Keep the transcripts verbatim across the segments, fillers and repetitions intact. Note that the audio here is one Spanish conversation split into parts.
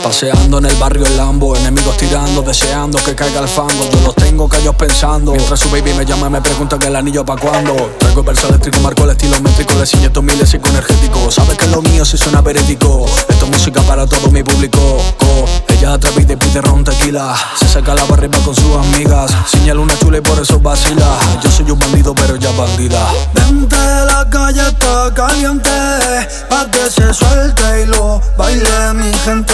Paseando en el barrio el Lambo, enemigos tirando, deseando que caiga el fango. Yo los tengo callos pensando, mientras su baby me llama y me pregunta que el anillo pa' cuándo. Traigo el verso eléctrico, marco el estilo métrico, le ciño estos miles psicoenergético. Sabes que lo mío sí suena verídico, esto es música para todo mi público. Oh, ella atrevida y pide ron tequila, se saca la barriba con sus amigas, señala una chula y por eso vacila. Yo soy un bandido pero ella bandida. Vente, la calle está caliente, pa' que se suelte y lo baile mi gente.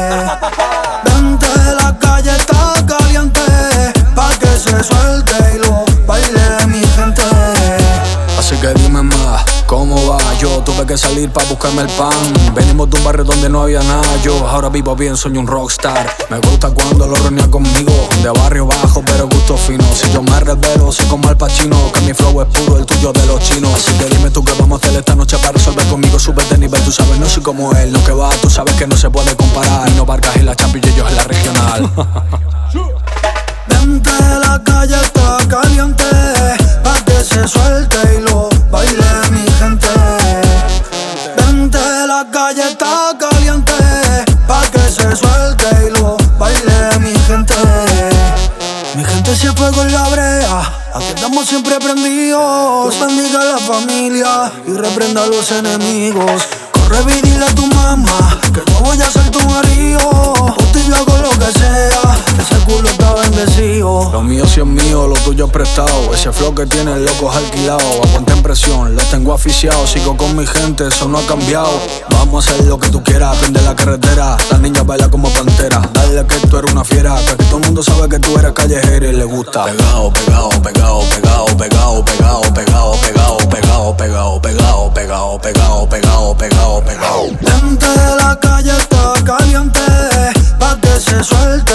Vente, la calle está caliente, pa' que se suelte y lo baile mi gente. Así que dime más, ¿cómo va? Yo tuve que salir pa' buscarme el pan. Venimos de un barrio donde no había nada. Yo ahora vivo bien, soy un rockstar. Me gusta cuando lo reunía conmigo, de barrio bajo pero gusto fino. Si yo me revelo, soy como Al Pacino, que mi flow es puro, el tuyo de los chinos. Así que dime tú qué vamos a hacer esta noche para resolver conmigo. Sube de nivel, tú sabes, no soy como él. Lo que va, tú sabes que no se puede comparar. Y no Vargas en la Champions y ellos en la regional. Vente, la calle está caliente, pa' que se suelte y lo baile mi gente. Vente, la calle está caliente, pa' que se suelte y lo baile mi gente. Mi gente se fue con la brea, aquí estamos siempre prendidos. Dios bendiga a la familia y reprenda a los enemigos. Corre y dile a tu mamá que no voy a ser tu marido. Hostia con lo que sea, ese culo está bendecido. Lo mío sí es mío, lo tuyo es prestado. Ese flow que tiene el loco es alquilado. Aguanta en presión, los tengo aficiados. Sigo con mi gente, eso no ha cambiado. Vamos a hacer lo que tú quieras, prende la carretera. La niña baila como pantera. Dale que tú eres una fiera, que aquí todo el mundo sabe que tú eres callejera y le gusta. Pegado, pegado, pegado, pegado, pegado, pegado, pegado, pegado, pegado, pegado, pegado, pegado, pegado, pegado, pegado, pegado. Vente, la calle está caliente, pa' que se suelte